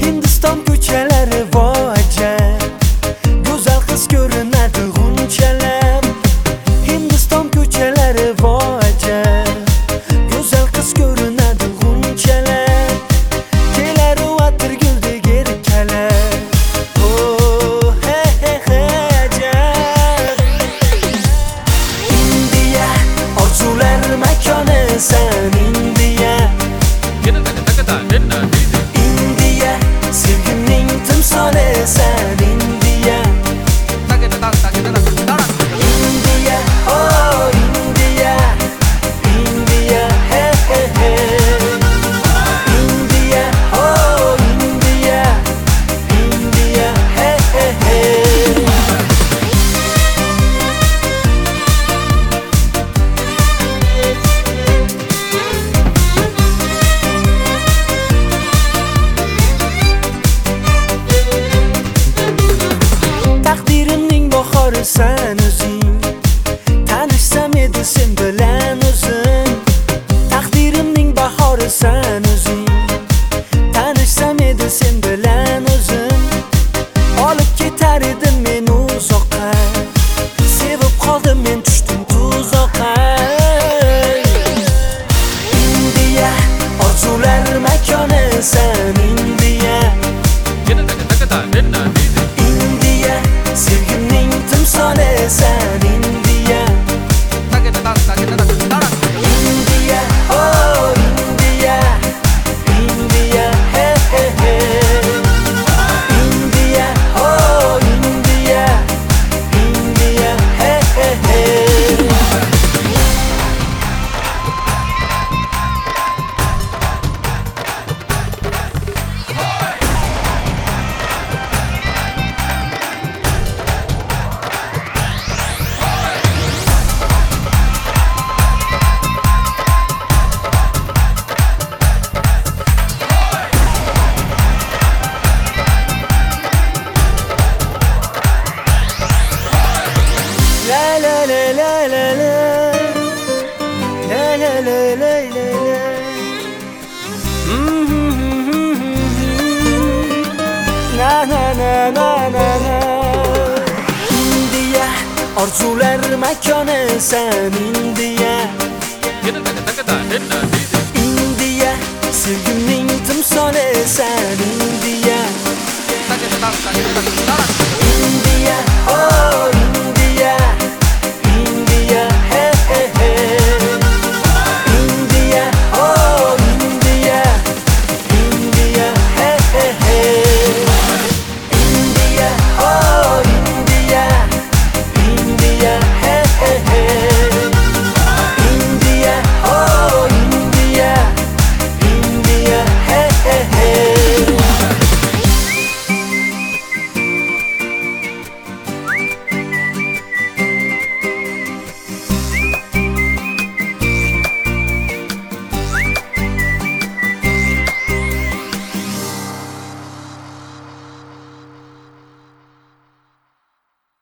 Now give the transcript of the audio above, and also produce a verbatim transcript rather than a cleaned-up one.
Hindiston ko'chalari vojib, go'zal qiz ko'rinadi g'unchalab. Hindiston ko'chalari vojib, go'zal qiz ko'rinadi g'unchalab. Kelar u atirguldek erkalar. Oh he he he ajab. Indiya orzular makoni san Indiya. Indiya sevgimning timsoli san Indiya. Indiya oh Indiya. Indiya he he he. Indiya oh Indiya. Indiya he he he. Taqdirimning bahori san o'zing, tanishsam edi sen bilan o'zim. Taqdirimning bahori san o'zing, tanishsam edi sen bilan o'zim. Olib ketar edim men uzoqqa, sevib qoldim men tushdim tuzoqqa. Indiya orzular makoni san Indiya. Indiya sevgimning timsoli san Indiya. Indiya oh Indiya. Indiya he he he. Indiya oh Indiya. Indiya he he he. La la la la la la. La la la la la la. Na na na na na na. Indiya orzular makoni san Indiya. Indiya sevgimning timsoli san Indiya. Indiya oh